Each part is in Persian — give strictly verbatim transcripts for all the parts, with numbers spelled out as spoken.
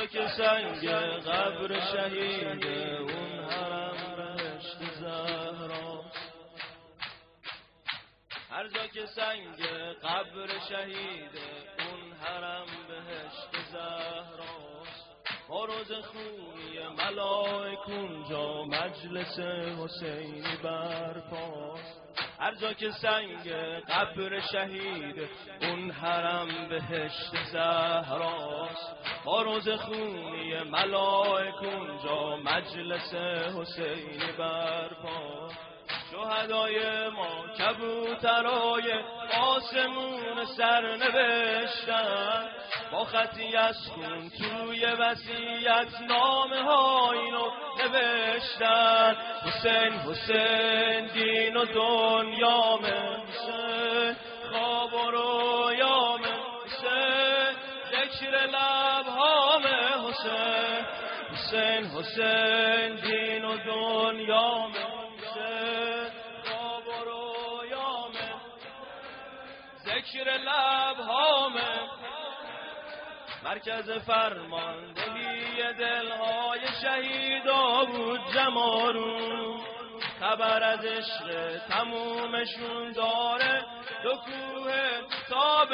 جا که سنگ قبر شهید اون حرم بهشت زهراست، هر جا که سنگ قبر شهید اون حرم بهشت زهراست. با روز خونی ملائک اونجا مجلس حسینی برپاست، هر جا که سنگ قبر شهید اون حرم بهشت زهراست. با روز خونی ملائک اونجا مجلس حسینی برپاست. شهدای ما کبوترای آسمون سر نوشتن، با خطی از خون توی وصیت نامه ها اینو نوشتن. حسین حسین دین و دنیامه، حسین خواب و رویامه، حسین ذکر لبهامه، حسین حسین حسین دین و دنیامه، ذکر لبهامه. مرکز فرماندهی دلهای شهیدا بود جمارون، خبر از عشق تمومشون داره دو کوه تاب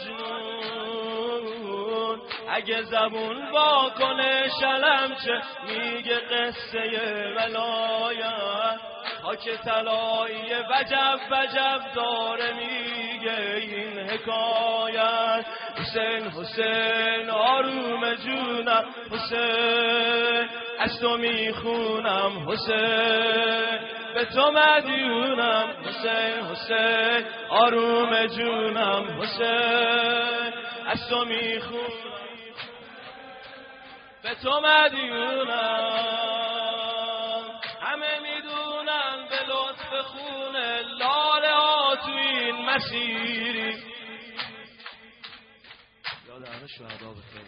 مجنون. اگه زبون با کنه شلمچه میگه قصه ولایت، خاک طلایی وجب وجب داره میگه این حکایت. حسین حسین آروم جونم، حسین از تو میخونم، حسین به تو مدیونم، حسین حسین آروم جونم، حسین از تو میخونم، به تو مدیونم. همه میدونن به لطف خون لاله ها تو این مسیری، یاد همه شهدا بخیر.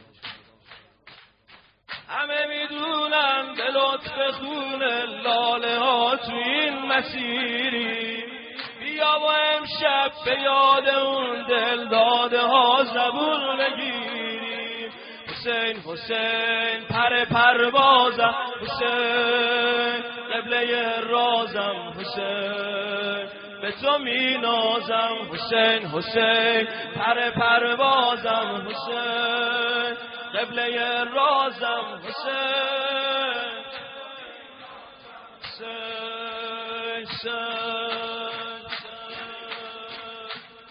همه میدونن به لطف خون لاله ها تو این مسیری، بیا و امشب به یاد اون دل داده ها زبون بگیری. حسین حسین پر پروازم، حسین قبله رازم، حسین به تو می نازم، حسین حسین پر پروازم، حسین قبله رازم، حسین حسین حسین